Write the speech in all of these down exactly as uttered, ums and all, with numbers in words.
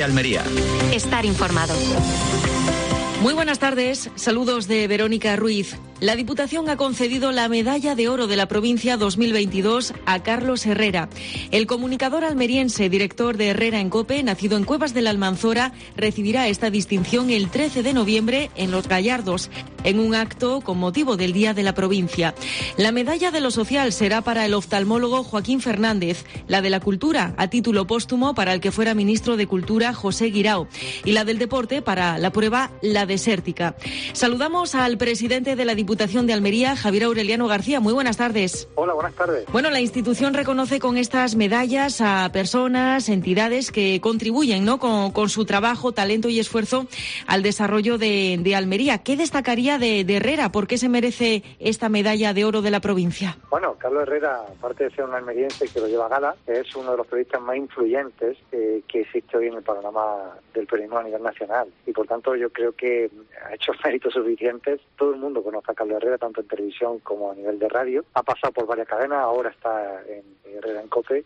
COPE Almería. Estar informado. Muy buenas tardes, saludos de Verónica Ruiz. La Diputación ha concedido la Medalla de Oro de la Provincia dos mil veintidós a Carlos Herrera. El comunicador almeriense, director de Herrera en COPE, nacido en Cuevas de la Almanzora, recibirá esta distinción el trece de noviembre en Los Gallardos, en un acto con motivo del Día de la Provincia. La medalla de lo social será para el oftalmólogo Joaquín Fernández, la de la Cultura, a título póstumo, para el que fuera ministro de Cultura José Guirao, y la del Deporte para la prueba La Desértica. Saludamos al presidente de la Diputación de Almería, Javier Aureliano García. Muy buenas tardes. Hola, buenas tardes. Bueno, la institución reconoce con estas medallas a personas, entidades que contribuyen, ¿no?, con, con su trabajo, talento y esfuerzo al desarrollo de, de Almería. ¿Qué destacaría de, de Herrera? ¿Por qué se merece esta medalla de oro de la provincia? Bueno, Carlos Herrera, aparte de ser un almeriense que lo lleva a gala, es uno de los periodistas más influyentes eh, que existe hoy en el panorama del periodismo a nivel nacional. Y por tanto yo creo que ha hecho méritos suficientes. Todo el mundo conoce a Carlos Herrera, tanto en televisión como a nivel de radio. Ha pasado por varias cadenas, ahora está en Herrera en COPE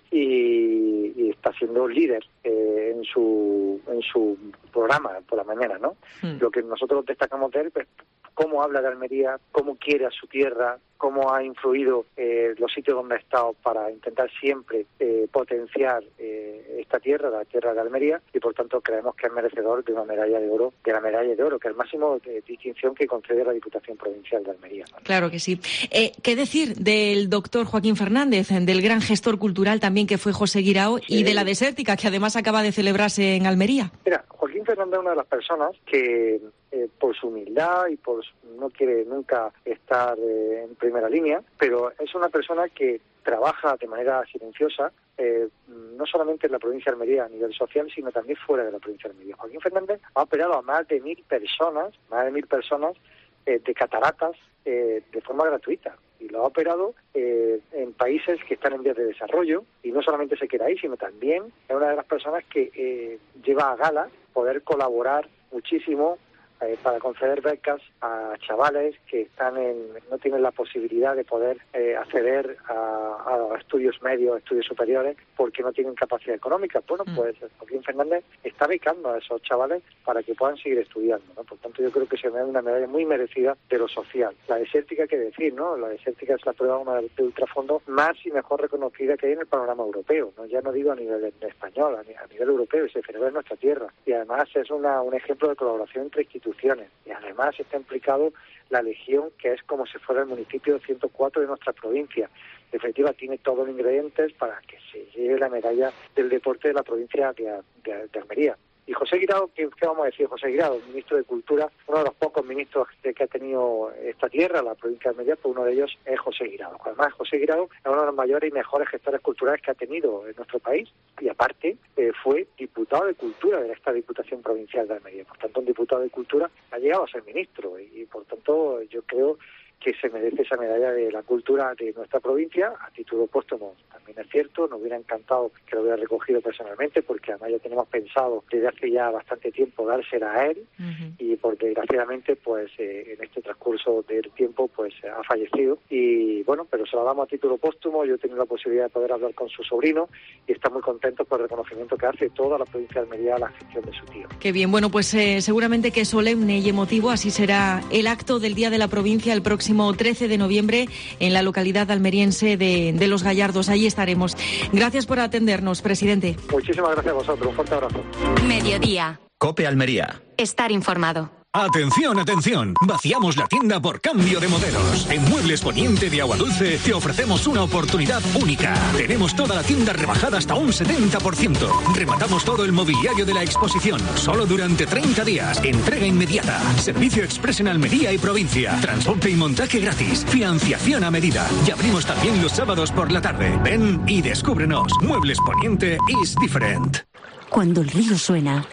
y, y está siendo líder eh, en su en su programa por la mañana, ¿no? Mm. Lo que nosotros destacamos de él es cómo habla de Almería, cómo quiere a su tierra, cómo ha influido eh, los sitios donde ha estado para intentar siempre eh, potenciar eh, esta tierra, la tierra de Almería, y por tanto creemos que es merecedor de una medalla de oro, de la medalla de oro, que es el máximo de distinción que concede la Diputación Provincial de Almería, ¿no? Claro que sí. Eh, ¿Qué decir del doctor Joaquín Fernández, del gran gestor cultural también que fue José Guirao, sí, y de la Desértica, que además acaba de celebrarse en Almería? Mira, Joaquín Fernández es una de las personas que eh, por su humildad y por su, no quiere nunca estar eh, en primera línea, pero es una persona que trabaja de manera silenciosa, eh, no solamente en la provincia de Almería a nivel social, sino también fuera de la provincia de Almería. Joaquín Fernández ha operado a más de mil personas, más de mil personas eh, de cataratas eh, de forma gratuita. Y lo ha operado eh, en países que están en vías de desarrollo, y no solamente se queda ahí, sino también es una de las personas que eh, lleva a gala poder colaborar muchísimo Eh, para conceder becas a chavales que están en, no tienen la posibilidad de poder eh, acceder a, a estudios medios, estudios superiores, porque no tienen capacidad económica. Bueno, pues Joaquín Fernández está becando a esos chavales para que puedan seguir estudiando, ¿no? Por tanto, yo creo que se me da una medalla muy merecida de lo social. La Desértica, que decir, ¿no? La Desértica es la prueba de ultrafondo más y mejor reconocida que hay en el panorama europeo, ¿no? Ya no digo a nivel español, a nivel europeo, y se celebra en nuestra tierra. Y además es una, un ejemplo de colaboración entre instituciones. Y además está implicado la Legión, que es como si fuera el municipio ciento cuatro de nuestra provincia. En definitiva, tiene todos los ingredientes para que se lleve la medalla del deporte de la provincia de, de, de Almería. Y José Guirao, ¿qué, ¿qué vamos a decir? José Guirao, ministro de Cultura, uno de los pocos ministros de que ha tenido esta tierra, la provincia de Almería, pues uno de ellos es José Guirao. Además, José Guirao es uno de los mayores y mejores gestores culturales que ha tenido en nuestro país, y aparte eh, fue diputado de Cultura de esta Diputación Provincial de Almería. Por tanto, un diputado de Cultura ha llegado a ser ministro, y, y por tanto yo creo que se merece esa medalla de la cultura de nuestra provincia a título póstumo. También es cierto, nos hubiera encantado que lo hubiera recogido personalmente, porque además ya tenemos pensado desde hace ya bastante tiempo dársela a él, uh-huh. y por desgraciadamente pues eh, en este transcurso del tiempo pues ha fallecido, y bueno, pero se la damos a título póstumo. Yo he tenido la posibilidad de poder hablar con su sobrino y está muy contento por el reconocimiento que hace toda la provincia de Almería a la gestión de su tío. Qué bien, bueno, pues eh, seguramente que solemne y emotivo así será el acto del Día de la Provincia el próximo trece de noviembre en la localidad almeriense de, de Los Gallardos. Allí estaremos. Gracias por atendernos, presidente. Muchísimas gracias a vosotros. Un fuerte abrazo. Mediodía. COPE Almería. Estar informado. Atención, atención, vaciamos la tienda por cambio de modelos. En Muebles Poniente de Aguadulce te ofrecemos una oportunidad única. Tenemos toda la tienda rebajada hasta un setenta por ciento. Rematamos todo el mobiliario de la exposición, solo durante treinta días. Entrega inmediata. Servicio express en Almería y provincia. Transporte y montaje gratis. Financiación a medida. Y abrimos también los sábados por la tarde. Ven y descúbrenos. Muebles Poniente is different. Cuando el río suena,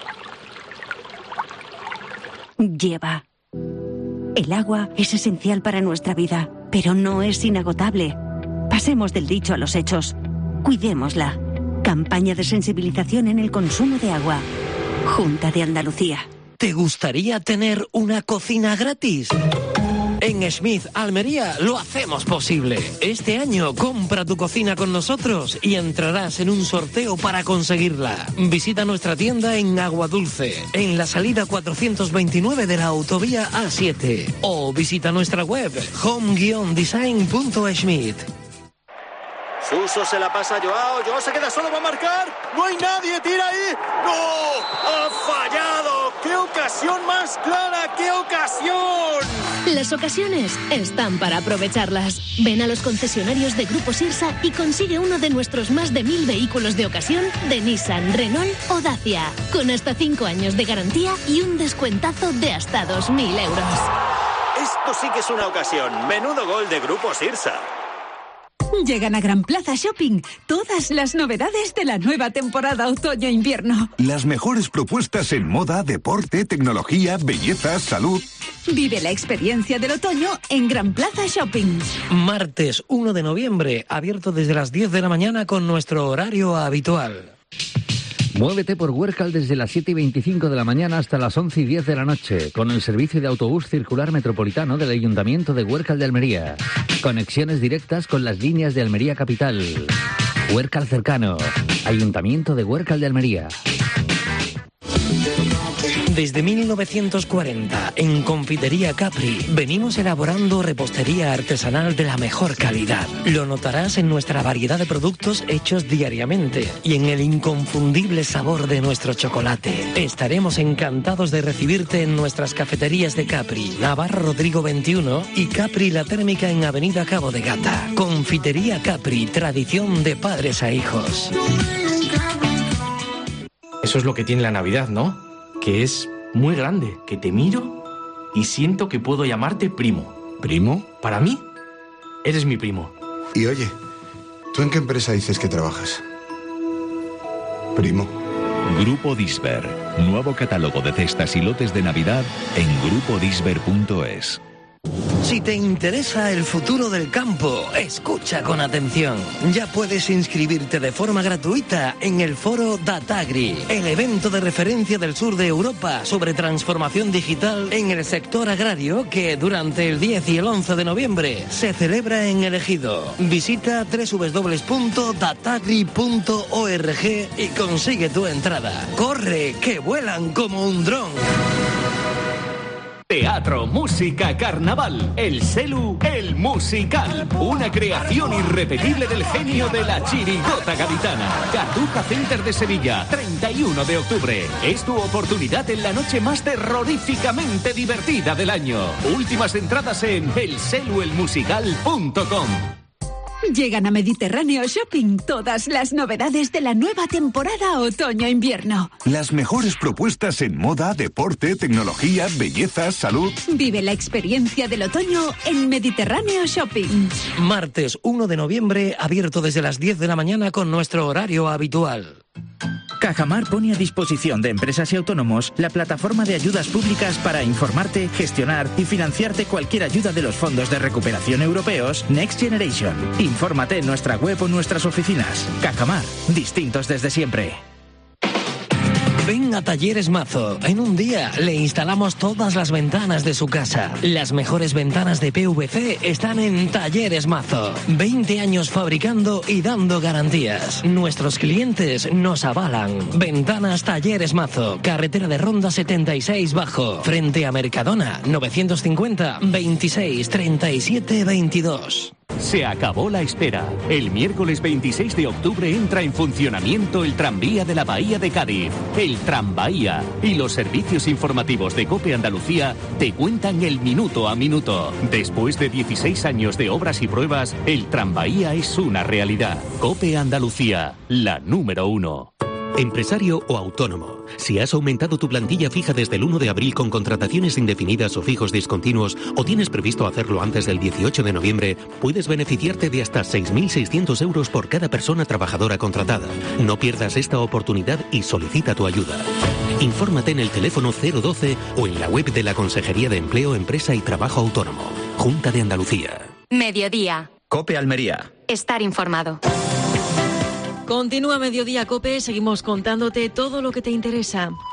lleva. El agua es esencial para nuestra vida, pero no es inagotable. Pasemos del dicho a los hechos. Cuidémosla. Campaña de sensibilización en el consumo de agua. Junta de Andalucía. ¿Te gustaría tener una cocina gratis? En Schmidt, Almería, lo hacemos posible. Este año compra tu cocina con nosotros y entrarás en un sorteo para conseguirla. Visita nuestra tienda en Aguadulce, en la salida cuatrocientos veintinueve de la autovía A siete. O visita nuestra web home guion design punto schmidt. Suso se la pasa a Joao, Joao se queda solo, va a marcar, no hay nadie, tira ahí, ¡no! ¡Ha fallado! ¡Qué ocasión más clara, qué ocasión! Las ocasiones están para aprovecharlas. Ven a los concesionarios de Grupo Sirsa y consigue uno de nuestros más de mil vehículos de ocasión de Nissan, Renault o Dacia, con hasta cinco años de garantía y un descuentazo de hasta dos mil euros. Esto sí que es una ocasión, menudo gol de Grupo Sirsa. Llegan a Gran Plaza Shopping todas las novedades de la nueva temporada otoño-invierno. Las mejores propuestas en moda, deporte, tecnología, belleza, salud. Vive la experiencia del otoño en Gran Plaza Shopping. Martes uno de noviembre, abierto desde las diez de la mañana con nuestro horario habitual. Muévete por Huércal desde las siete y veinticinco de la mañana hasta las once y diez de la noche, con el servicio de autobús circular metropolitano del Ayuntamiento de Huércal de Almería. Conexiones directas con las líneas de Almería Capital. Huércal cercano. Ayuntamiento de Huércal de Almería. Desde mil novecientos cuarenta, en Confitería Capri, venimos elaborando repostería artesanal de la mejor calidad. Lo notarás en nuestra variedad de productos hechos diariamente y en el inconfundible sabor de nuestro chocolate. Estaremos encantados de recibirte en nuestras cafeterías de Capri, Navarro Rodrigo veintiuno y Capri La Térmica en Avenida Cabo de Gata. Confitería Capri, tradición de padres a hijos. Eso es lo que tiene la Navidad, ¿no? Que es muy grande, que te miro y siento que puedo llamarte primo. ¿Primo? Para mí, eres mi primo. Y oye, ¿tú en qué empresa dices que trabajas? Primo. Grupo Disver. Nuevo catálogo de cestas y lotes de Navidad en grupo disver punto es. Si te interesa el futuro del campo, escucha con atención. Ya puedes inscribirte de forma gratuita en el foro Datagri, el evento de referencia del sur de Europa sobre transformación digital en el sector agrario que durante el diez y el once de noviembre se celebra en el Ejido. Visita doble u doble u doble u punto datagri punto org y consigue tu entrada. ¡Corre, que vuelan como un dron! Teatro, música, carnaval, el Selu, el musical. Una creación irrepetible del genio de la chirigota gaditana. Cartuja Center de Sevilla, treinta y uno de octubre. Es tu oportunidad en la noche más terroríficamente divertida del año. Últimas entradas en el selu el musical punto com. Llegan a Mediterráneo Shopping todas las novedades de la nueva temporada otoño-invierno. Las mejores propuestas en moda, deporte, tecnología, belleza, salud. Vive la experiencia del otoño en Mediterráneo Shopping. Martes uno de noviembre, abierto desde las diez de la mañana con nuestro horario habitual. Cajamar pone a disposición de empresas y autónomos la plataforma de ayudas públicas para informarte, gestionar y financiarte cualquier ayuda de los fondos de recuperación europeos Next Generation. Infórmate en nuestra web o nuestras oficinas. Cajamar, distintos desde siempre. Ven a Talleres Mazo. En un día le instalamos todas las ventanas de su casa. Las mejores ventanas de P V C están en Talleres Mazo. veinte años fabricando y dando garantías. Nuestros clientes nos avalan. Ventanas Talleres Mazo. Carretera de Ronda setenta y seis Bajo. Frente a Mercadona. novecientos cincuenta veintiséis treinta y siete veintidós. Se acabó la espera. El miércoles veintiséis de octubre entra en funcionamiento el tranvía de la Bahía de Cádiz, el Tranbahía, y los servicios informativos de COPE Andalucía te cuentan el minuto a minuto. Después de dieciséis años de obras y pruebas, el Tranbahía es una realidad. COPE Andalucía, la número uno. Empresario o autónomo, si has aumentado tu plantilla fija desde el uno de abril con contrataciones indefinidas o fijos discontinuos o tienes previsto hacerlo antes del dieciocho de noviembre, puedes beneficiarte de hasta seis mil seiscientos euros por cada persona trabajadora contratada. No pierdas esta oportunidad y solicita tu ayuda. Infórmate en el teléfono cero doce o en la web de la Consejería de Empleo, Empresa y Trabajo Autónomo. Junta de Andalucía. Mediodía. COPE Almería. Estar informado. Continúa Mediodía COPE, seguimos contándote todo lo que te interesa.